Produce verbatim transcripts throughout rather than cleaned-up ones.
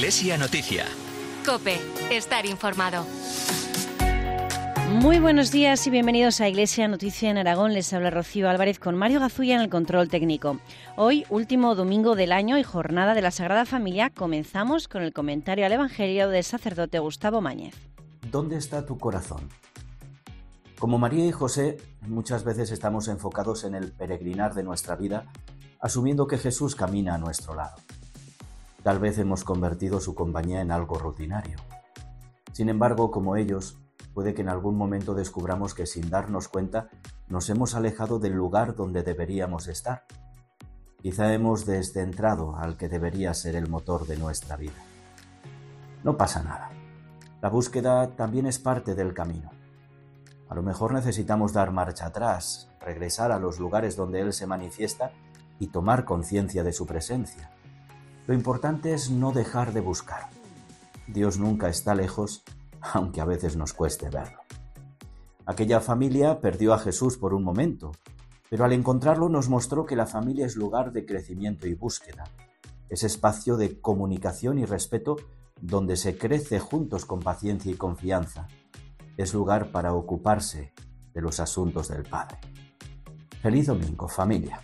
Iglesia Noticia. COPE, estar informado. Muy buenos días y bienvenidos a Iglesia Noticia en Aragón. Les habla Rocío Álvarez con Mario Gazulla en el control técnico. Hoy, último domingo del año y jornada de la Sagrada Familia, comenzamos con el comentario al Evangelio del sacerdote Gustavo Mañez. ¿Dónde está tu corazón? Como María y José, muchas veces estamos enfocados en el peregrinar de nuestra vida, asumiendo que Jesús camina a nuestro lado. Tal vez hemos convertido su compañía en algo rutinario. Sin embargo, como ellos, puede que en algún momento descubramos que sin darnos cuenta nos hemos alejado del lugar donde deberíamos estar. Quizá hemos descentrado al que debería ser el motor de nuestra vida. No pasa nada. La búsqueda también es parte del camino. A lo mejor necesitamos dar marcha atrás, regresar a los lugares donde Él se manifiesta y tomar conciencia de su presencia. Lo importante es no dejar de buscar. Dios nunca está lejos, aunque a veces nos cueste verlo. Aquella familia perdió a Jesús por un momento, pero al encontrarlo nos mostró que la familia es lugar de crecimiento y búsqueda. Es espacio de comunicación y respeto donde se crece juntos con paciencia y confianza. Es lugar para ocuparse de los asuntos del Padre. Feliz domingo, familia.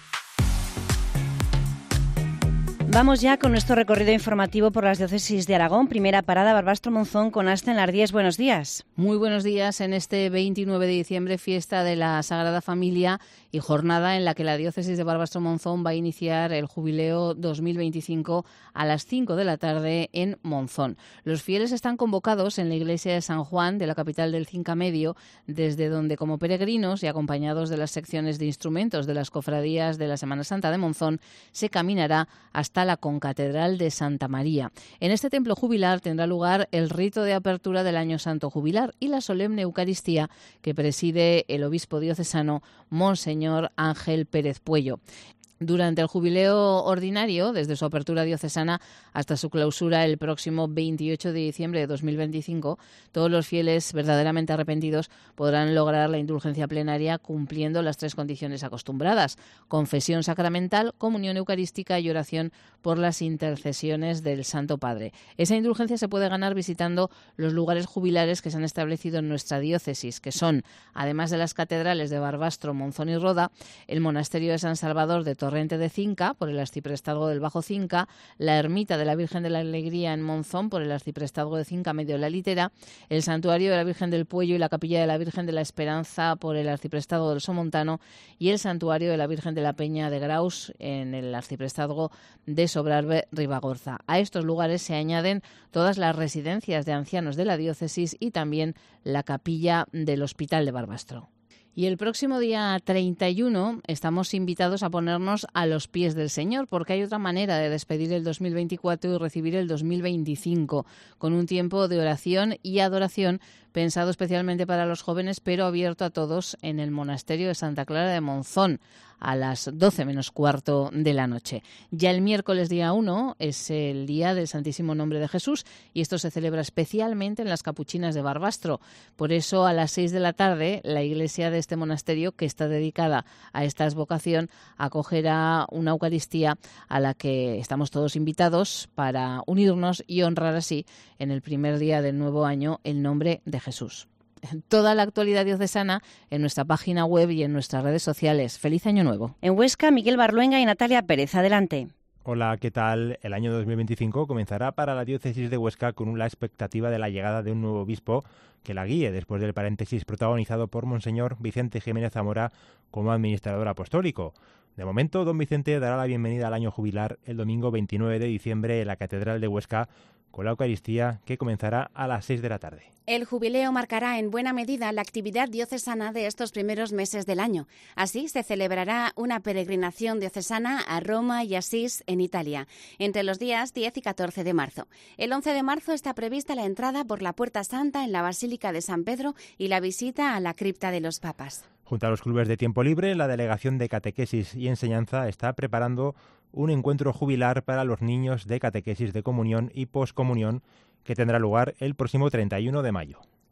Vamos ya con nuestro recorrido informativo por las diócesis de Aragón. Primera parada, Barbastro-Monzón con Asta Lardíez. Buenos días. Muy buenos días en este veintinueve de diciembre, fiesta de la Sagrada Familia y jornada en la que la diócesis de Barbastro-Monzón va a iniciar el jubileo dos mil veinticinco a las cinco de la tarde en Monzón. Los fieles están convocados en la iglesia de San Juan de la capital del Cinca Medio, desde donde como peregrinos y acompañados de las secciones de instrumentos de las cofradías de la Semana Santa de Monzón, se caminará hasta la concatedral de Santa María. En este templo jubilar tendrá lugar el rito de apertura del Año Santo Jubilar y la solemne Eucaristía que preside el obispo diocesano Monseñor Ángel Pérez Puello. Durante el jubileo ordinario, desde su apertura diocesana hasta su clausura el próximo veintiocho de diciembre de dos mil veinticinco, todos los fieles verdaderamente arrepentidos podrán lograr la indulgencia plenaria cumpliendo las tres condiciones acostumbradas: confesión sacramental, comunión eucarística y oración por las intercesiones del Santo Padre. Esa indulgencia se puede ganar visitando los lugares jubilares que se han establecido en nuestra diócesis, que son, además de las catedrales de Barbastro, Monzón y Roda, el monasterio de San Salvador de Torrente de Cinca, por el arciprestazgo del Bajo Cinca, la ermita de la Virgen de la Alegría en Monzón, por el arciprestazgo de Cinca Medio la Litera, el santuario de la Virgen del Puello y la capilla de la Virgen de la Esperanza, por el arciprestazgo del Somontano, y el santuario de la Virgen de la Peña de Graus, en el arciprestazgo de Sobrarbe Ribagorza. A estos lugares se añaden todas las residencias de ancianos de la diócesis y también la capilla del Hospital de Barbastro. Y el próximo día treinta y uno estamos invitados a ponernos a los pies del Señor, porque hay otra manera de despedir el dos mil veinticuatro y recibir el dos mil veinticinco, con un tiempo de oración y adoración pensado especialmente para los jóvenes, pero abierto a todos en el monasterio de Santa Clara de Monzón, a las doce menos cuarto de la noche. Ya el miércoles día uno es el día del Santísimo Nombre de Jesús y esto se celebra especialmente en las Capuchinas de Barbastro. Por eso a las seis de la tarde la iglesia de este monasterio, que está dedicada a esta vocación, acogerá una Eucaristía a la que estamos todos invitados para unirnos y honrar así en el primer día del nuevo año el nombre de Jesús. Toda la actualidad diocesana en nuestra página web y en nuestras redes sociales. ¡Feliz Año Nuevo! En Huesca, Miguel Barluenga y Natalia Pérez. Adelante. Hola, ¿qué tal? El año dos mil veinticinco comenzará para la diócesis de Huesca con la expectativa de la llegada de un nuevo obispo que la guíe después del paréntesis protagonizado por Monseñor Vicente Jiménez Zamora como administrador apostólico. De momento, don Vicente dará la bienvenida al año jubilar el domingo veintinueve de diciembre en la Catedral de Huesca con la Eucaristía que comenzará a las seis de la tarde. El jubileo marcará en buena medida la actividad diocesana de estos primeros meses del año. Así se celebrará una peregrinación diocesana a Roma y Asís, en Italia, entre los días diez y catorce de marzo. El once de marzo está prevista la entrada por la Puerta Santa en la Basílica de San Pedro y la visita a la cripta de los papas. Junto a los clubes de tiempo libre, la Delegación de Catequesis y Enseñanza está preparando un encuentro jubilar para los niños de catequesis de comunión y poscomunión que tendrá lugar el próximo treinta y uno de mayo.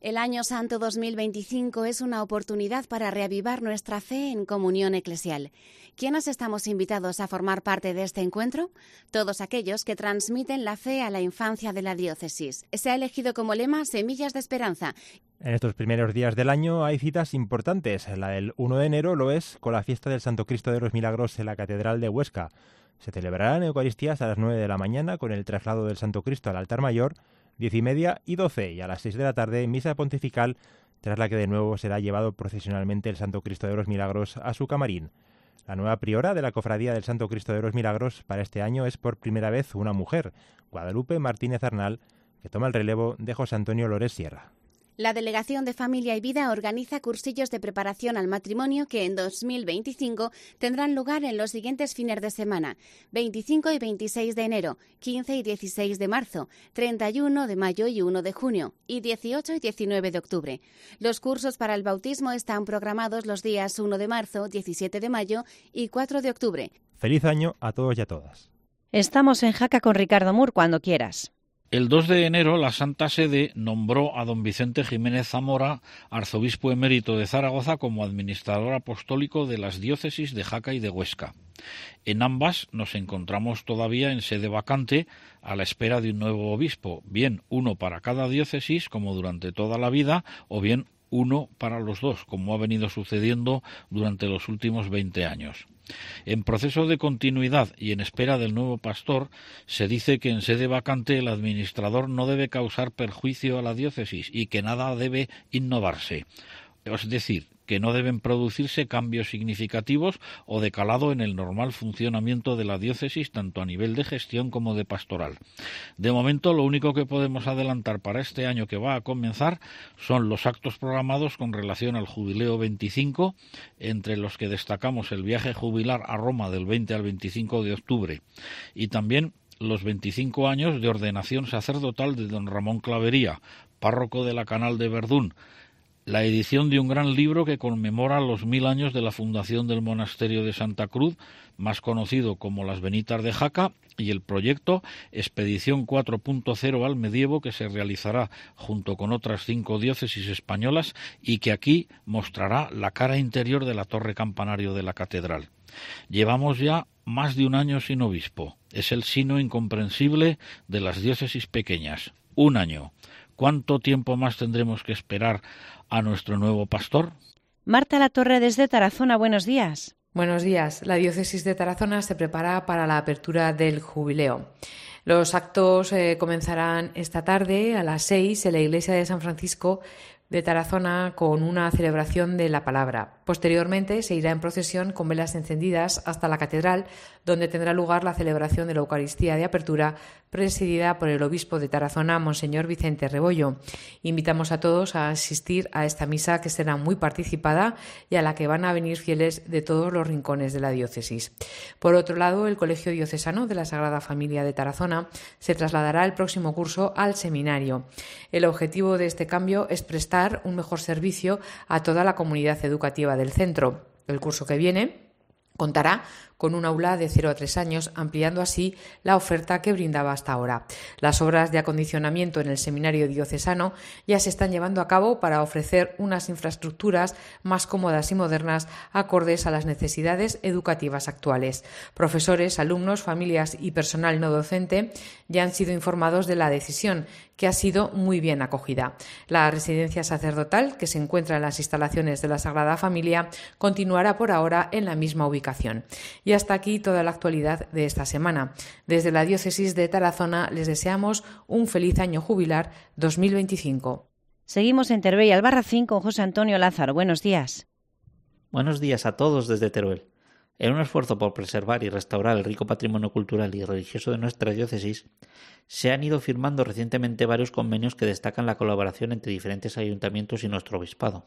El Año Santo dos mil veinticinco es una oportunidad para reavivar nuestra fe en comunión eclesial. ¿Quiénes estamos invitados a formar parte de este encuentro? Todos aquellos que transmiten la fe a la infancia de la diócesis. Se ha elegido como lema Semillas de Esperanza. En estos primeros días del año hay citas importantes. La del uno de enero lo es con la fiesta del Santo Cristo de los Milagros en la Catedral de Huesca. Se celebrarán Eucaristías a las nueve de la mañana con el traslado del Santo Cristo al altar mayor, diez y media y doce, y a las seis de la tarde misa pontifical, tras la que de nuevo será llevado procesionalmente el Santo Cristo de los Milagros a su camarín. La nueva priora de la Cofradía del Santo Cristo de los Milagros para este año es por primera vez una mujer, Guadalupe Martínez Arnal, que toma el relevo de José Antonio Lores Sierra. La Delegación de Familia y Vida organiza cursillos de preparación al matrimonio que en dos mil veinticinco tendrán lugar en los siguientes fines de semana: veinticinco y veintiséis de enero, quince y dieciséis de marzo, treinta y uno de mayo y uno de junio, y dieciocho y diecinueve de octubre. Los cursos para el bautismo están programados los días uno de marzo, diecisiete de mayo y cuatro de octubre. Feliz año a todos y a todas. Estamos en Jaca con Ricardo Mur cuando quieras. El dos de enero la Santa Sede nombró a don Vicente Jiménez Zamora, arzobispo emérito de Zaragoza, como administrador apostólico de las diócesis de Jaca y de Huesca. En ambas nos encontramos todavía en sede vacante a la espera de un nuevo obispo, bien uno para cada diócesis, como durante toda la vida, o bien uno para los dos, como ha venido sucediendo durante los últimos veinte años. En proceso de continuidad y en espera del nuevo pastor, se dice que en sede vacante el administrador no debe causar perjuicio a la diócesis y que nada debe innovarse. Es decir, que no deben producirse cambios significativos o de calado en el normal funcionamiento de la diócesis, tanto a nivel de gestión como de pastoral. De momento, lo único que podemos adelantar para este año que va a comenzar son los actos programados con relación al Jubileo veinticinco, entre los que destacamos el viaje jubilar a Roma del veinte al veinticinco de octubre, y también los veinticinco años de ordenación sacerdotal de don Ramón Clavería, párroco de la Canal de Verdún, la edición de un gran libro que conmemora los mil años de la fundación del monasterio de Santa Cruz, más conocido como Las Benitas de Jaca, y el proyecto Expedición cuatro punto cero al Medievo, que se realizará junto con otras cinco diócesis españolas y que aquí mostrará la cara interior de la torre campanario de la catedral. Llevamos ya más de un año sin obispo. Es el sino incomprensible de las diócesis pequeñas. Un año. ¿Cuánto tiempo más tendremos que esperar a nuestro nuevo pastor? Marta Latorre desde Tarazona, buenos días. Buenos días. La diócesis de Tarazona se prepara para la apertura del jubileo. Los actos eh, comenzarán esta tarde a las seis en la iglesia de San Francisco de Tarazona con una celebración de la palabra. Posteriormente se irá en procesión con velas encendidas hasta la catedral, donde tendrá lugar la celebración de la Eucaristía de apertura presidida por el obispo de Tarazona, Monseñor Vicente Rebollo. Invitamos a todos a asistir a esta misa, que será muy participada y a la que van a venir fieles de todos los rincones de la diócesis. Por otro lado, el Colegio Diocesano de la Sagrada Familia de Tarazona se trasladará el próximo curso al seminario. El objetivo de este cambio es prestar un mejor servicio a toda la comunidad educativa del centro. El curso que viene contará con un aula de cero a tres años, ampliando así la oferta que brindaba hasta ahora. Las obras de acondicionamiento en el seminario diocesano ya se están llevando a cabo para ofrecer unas infraestructuras más cómodas y modernas acordes a las necesidades educativas actuales. Profesores, alumnos, familias y personal no docente ya han sido informados de la decisión, que ha sido muy bien acogida. La residencia sacerdotal, que se encuentra en las instalaciones de la Sagrada Familia, continuará por ahora en la misma ubicación. Y hasta aquí toda la actualidad de esta semana. Desde la diócesis de Tarazona les deseamos un feliz año jubilar dos mil veinticinco. Seguimos en Teruel y Albarracín con José Antonio Lázaro. Buenos días. Buenos días a todos desde Teruel. En un esfuerzo por preservar y restaurar el rico patrimonio cultural y religioso de nuestra diócesis, se han ido firmando recientemente varios convenios que destacan la colaboración entre diferentes ayuntamientos y nuestro obispado.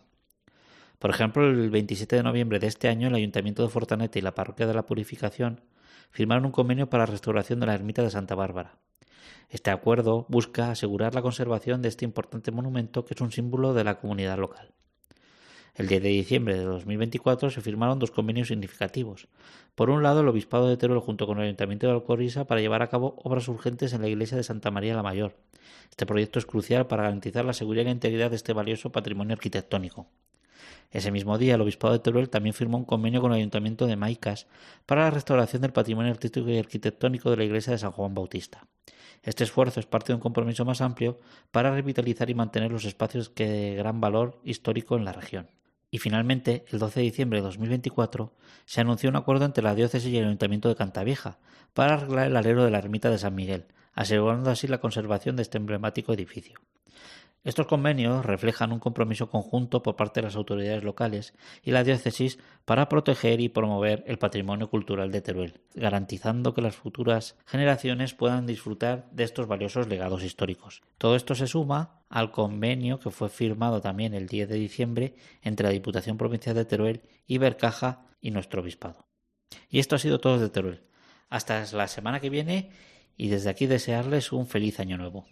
Por ejemplo, el veintisiete de noviembre de este año, el Ayuntamiento de Fortaneta y la Parroquia de la Purificación firmaron un convenio para la restauración de la ermita de Santa Bárbara. Este acuerdo busca asegurar la conservación de este importante monumento, que es un símbolo de la comunidad local. El diez de diciembre de dos mil veinticuatro se firmaron dos convenios significativos. Por un lado, el Obispado de Teruel junto con el Ayuntamiento de Alcoriza para llevar a cabo obras urgentes en la iglesia de Santa María la Mayor. Este proyecto es crucial para garantizar la seguridad y la integridad de este valioso patrimonio arquitectónico. Ese mismo día, el Obispado de Teruel también firmó un convenio con el Ayuntamiento de Maicas para la restauración del patrimonio artístico y arquitectónico de la iglesia de San Juan Bautista. Este esfuerzo es parte de un compromiso más amplio para revitalizar y mantener los espacios de gran valor histórico en la región. Y finalmente, el doce de diciembre de dos mil veinticuatro, se anunció un acuerdo entre la diócesis y el Ayuntamiento de Cantavieja para arreglar el alero de la ermita de San Miguel, asegurando así la conservación de este emblemático edificio. Estos convenios reflejan un compromiso conjunto por parte de las autoridades locales y la diócesis para proteger y promover el patrimonio cultural de Teruel, garantizando que las futuras generaciones puedan disfrutar de estos valiosos legados históricos. Todo esto se suma al convenio que fue firmado también el diez de diciembre entre la Diputación Provincial de Teruel, Ibercaja y nuestro obispado. Y esto ha sido todo desde Teruel. Hasta la semana que viene y desde aquí desearles un feliz año nuevo.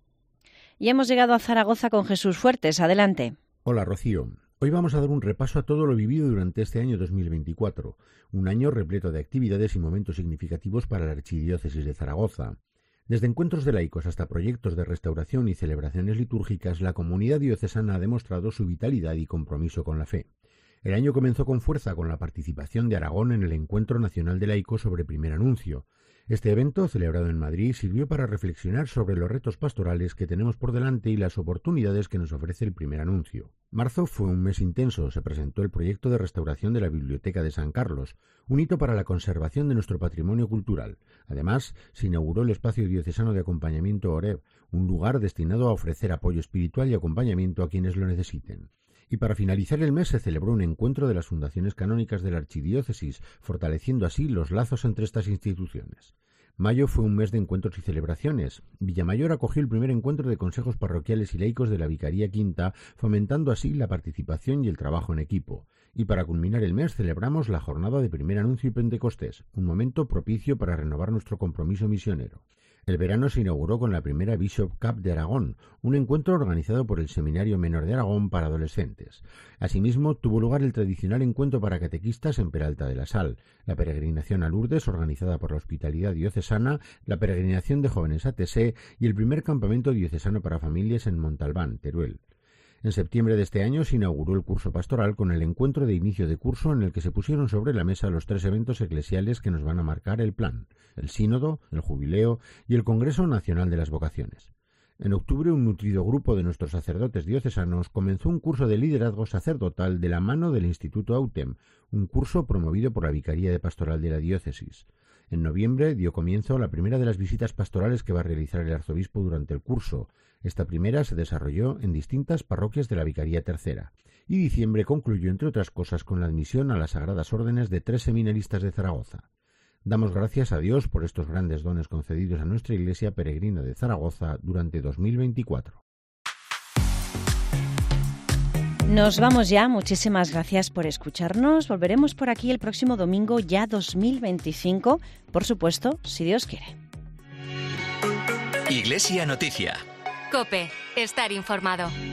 Y hemos llegado a Zaragoza con Jesús Fuertes. Adelante. Hola, Rocío. Hoy vamos a dar un repaso a todo lo vivido durante este año dos mil veinticuatro, un año repleto de actividades y momentos significativos para la Archidiócesis de Zaragoza. Desde encuentros de laicos hasta proyectos de restauración y celebraciones litúrgicas, la comunidad diocesana ha demostrado su vitalidad y compromiso con la fe. El año comenzó con fuerza con la participación de Aragón en el Encuentro Nacional de Laicos sobre Primer Anuncio. Este evento, celebrado en Madrid, sirvió para reflexionar sobre los retos pastorales que tenemos por delante y las oportunidades que nos ofrece el Primer Anuncio. Marzo fue un mes intenso. Se presentó el proyecto de restauración de la Biblioteca de San Carlos, un hito para la conservación de nuestro patrimonio cultural. Además, se inauguró el Espacio Diocesano de Acompañamiento Oreb, un lugar destinado a ofrecer apoyo espiritual y acompañamiento a quienes lo necesiten. Y para finalizar el mes se celebró un encuentro de las fundaciones canónicas de la Archidiócesis, fortaleciendo así los lazos entre estas instituciones. Mayo fue un mes de encuentros y celebraciones. Villamayor acogió el primer encuentro de consejos parroquiales y laicos de la Vicaría Quinta, fomentando así la participación y el trabajo en equipo. Y para culminar el mes celebramos la jornada de Primer Anuncio y Pentecostés, un momento propicio para renovar nuestro compromiso misionero. El verano se inauguró con la primera Bishop Cup de Aragón, un encuentro organizado por el Seminario Menor de Aragón para adolescentes. Asimismo, tuvo lugar el tradicional encuentro para catequistas en Peralta de la Sal, la peregrinación a Lourdes organizada por la Hospitalidad Diocesana, la peregrinación de jóvenes a Tesé y el primer campamento diocesano para familias en Montalbán, Teruel. En septiembre de este año se inauguró el curso pastoral con el encuentro de inicio de curso en el que se pusieron sobre la mesa los tres eventos eclesiales que nos van a marcar el plan: el Sínodo, el Jubileo y el Congreso Nacional de las Vocaciones. En octubre, un nutrido grupo de nuestros sacerdotes diocesanos comenzó un curso de liderazgo sacerdotal de la mano del Instituto Autem, un curso promovido por la Vicaría de Pastoral de la Diócesis. En noviembre dio comienzo la primera de las visitas pastorales que va a realizar el arzobispo durante el curso. Esta primera se desarrolló en distintas parroquias de la Vicaría Tercera. Y diciembre concluyó, entre otras cosas, con la admisión a las Sagradas Órdenes de tres seminaristas de Zaragoza. Damos gracias a Dios por estos grandes dones concedidos a nuestra Iglesia Peregrina de Zaragoza durante dos mil veinticuatro. Nos vamos ya. Muchísimas gracias por escucharnos. Volveremos por aquí el próximo domingo, ya dos mil veinticinco, por supuesto, si Dios quiere. Iglesia Noticia. COPE. Estar informado.